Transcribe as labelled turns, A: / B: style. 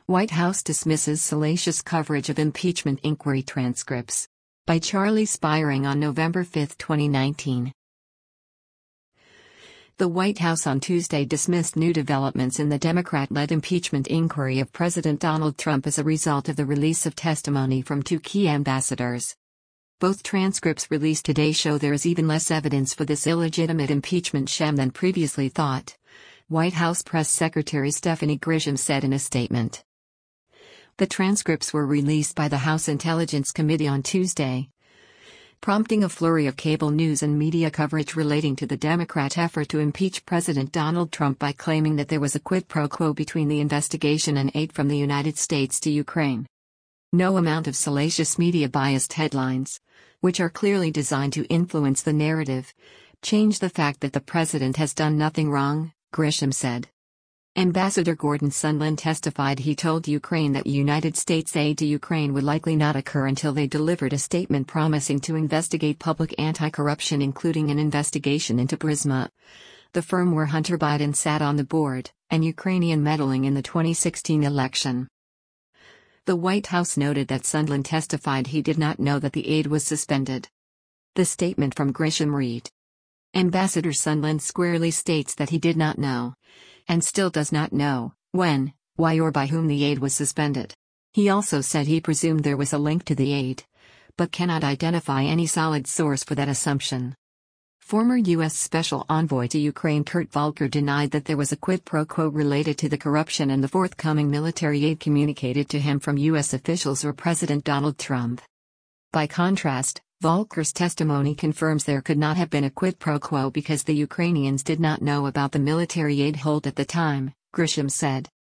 A: White House dismisses salacious coverage of impeachment inquiry transcripts. By Charlie Spiering on November 5, 2019. The White House on Tuesday dismissed new developments in the Democrat-led impeachment inquiry of President Donald Trump as a result of the release of testimony from two key ambassadors. Both transcripts released today show there is even less evidence for this illegitimate impeachment sham than previously thought, White House Press Secretary Stephanie Grisham said in a statement. The transcripts were released by the House Intelligence Committee on Tuesday, prompting a flurry of cable news and media coverage relating to the Democrat effort to impeach President Donald Trump by claiming that there was a quid pro quo between the investigation and aid from the United States to Ukraine. No amount of salacious media-biased headlines, which are clearly designed to influence the narrative, change the fact that the president has done nothing wrong, Grisham said. Ambassador Gordon Sondland testified he told Ukraine that United States aid to Ukraine would likely not occur until they delivered a statement promising to investigate public anti-corruption, including an investigation into Burisma, the firm where Hunter Biden sat on the board, and Ukrainian meddling in the 2016 election. The White House noted that Sondland testified he did not know that the aid was suspended. The statement from Grisham read: Ambassador Sondland squarely states that he did not know, and still does not know, when, why or by whom the aid was suspended. He also said he presumed there was a link to the aid, but cannot identify any solid source for that assumption. Former U.S. Special Envoy to Ukraine Kurt Volker denied that there was a quid pro quo related to the corruption and the forthcoming military aid communicated to him from U.S. officials or President Donald Trump. By contrast, Volker's testimony confirms there could not have been a quid pro quo because the Ukrainians did not know about the military aid hold at the time, Grisham said.